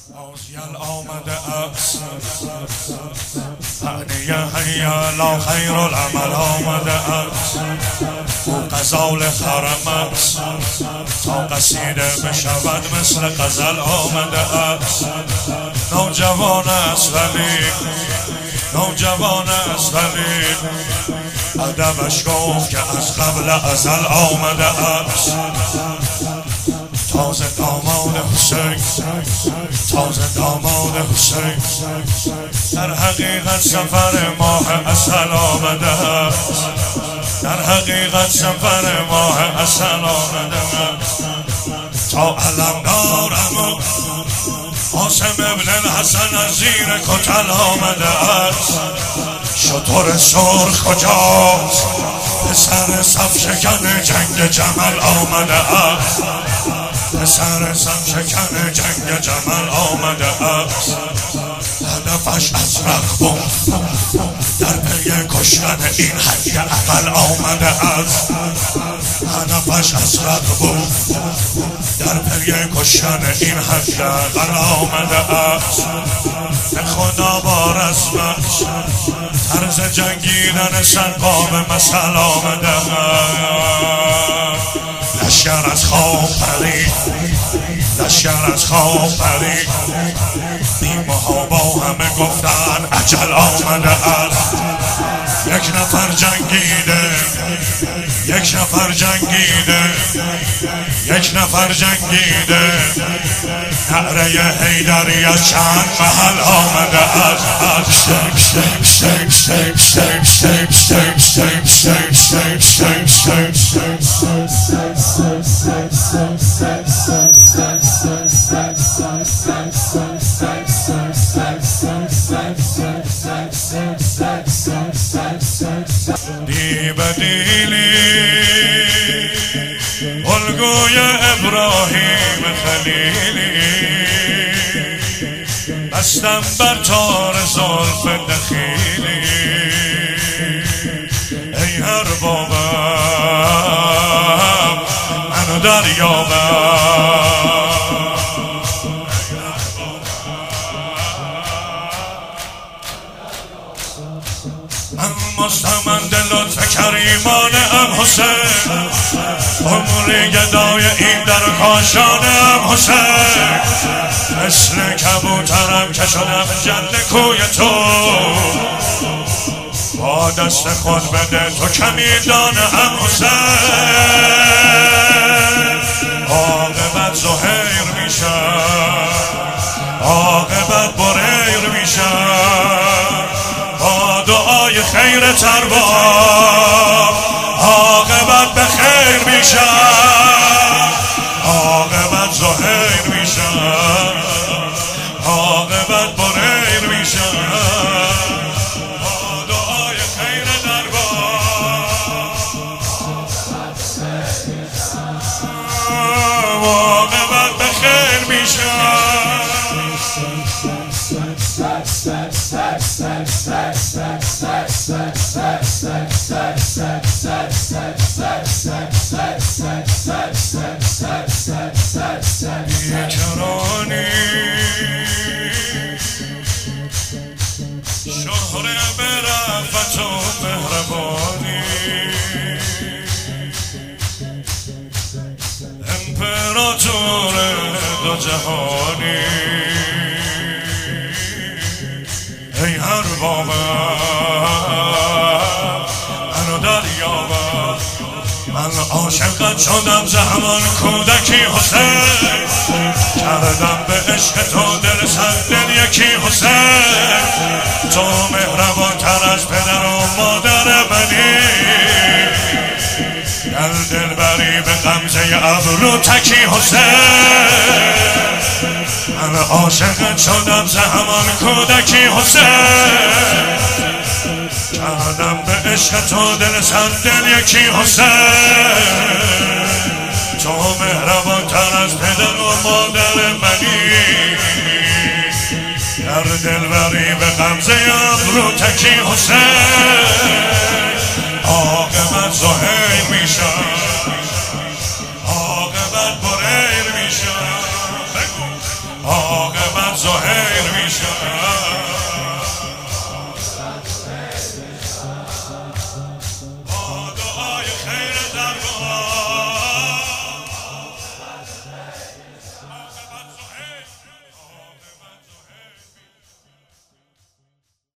آزیل آمده است معنی حیا لا خیر العمل آمده است او غزال حرم است تا قصیده بشود مثل غزل آمده است نوجوان است ولی نوجوان است ولی ادبش گفت که از قبل ازل آمده است تازه داماد حسین تازه داماد حسین در حقیقت سفر ماه عسل آمده است در حقیقت سفر ماه عسل آمده است تا علمدارم قاسم ابن الحسن از زیر کتل آمده است شتر سرخ کجاست پسر صف شکن جنگ جمل آمده است پسر صف شکن جنگ جمل آمده است هدفش از رغبون در پی کشتن این حی اقل آمده است هدفش از رغبون در پی کشتن این حی اقل آمده است به خدا با رسمش طرز جنگیدن سرقام مثل آمده است لشکر از خواب پرید لشکر از خواب پرید بیمه ها با همه گفتن اجل آمده است یک نفر جنگیده یک نفر جنگیده یک نفر جنگیده نعره حیدری از چند محل آمده است دی بدیلی الگوی ابراهیم خلیلی بستم بر تار زلف دخیلی ای اربابم منو دریابم من مستمند لطف کریمانم حسین عمری گدای این در کاشانم حسین مثل کبوترم که شدم جنده کوی تو با دست خود بده تو کمی دانم حسین عاقبت زهیر میشم عاقبت بریر میشم با دعای خیر ترباب عاقبت به خیر میشم عاقبت زهیر میشم عاقبت بریر میشم با دعای خیر ترباب عاقبت به خیر میشم بیکرانی شهر برفت و مهربانی امپراتور دو جهانی ای اربابم منو دریابم من عاشقت شدم زمان کودکی حسین کردم به عشق تو دل صد دل یکی حسین تو مهربانتر از پدر و مادر منی در دل بری به غمزه ابرو تکی حسین من عاشقت شدم زمان کودکی حسین کردم به عشق تو دل صد دل یکی حسین تو مهربانتر از پدر و مادر منی در دل بری به غمزه ابرو تکی حسین عاقبت زهیر میشم عاقبت بریر میشم عاقبت خیر میشود